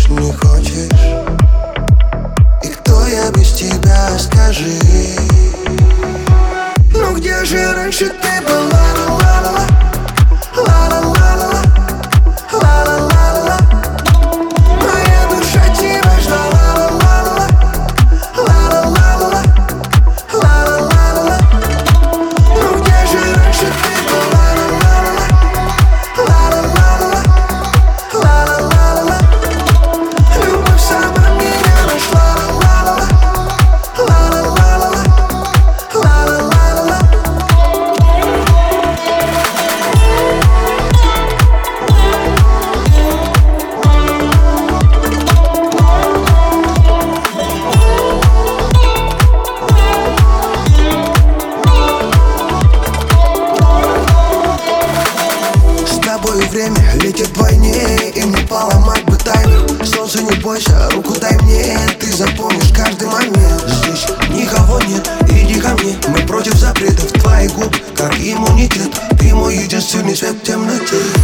не хочешь? И кто я без тебя, скажи? Ну где же раньше ты была? Ла-ла-ла, ла-ла-ла-ла, ла-ла-ла-ла. Моя душа тебя ждала. Ла-ла-ла, ла-ла-ла-ла, ла-ла-ла-ла. Ну где же раньше ты была? Ла-ла-ла, ла-ла-ла-ла. Любовь сама меня нашла. Ла-ла-ла, ла-ла-ла-ла, ла-ла-ла-ла. С тобой время летит вдвойне, и не поломать бы таймер. Солнце, не бойся, руку дай мне, ты запомнишь каждый момент. Здесь никого нет, иди ко мне, мы против запретов. Твои губы, как иммунитет, ты мой единственный свет в темноте.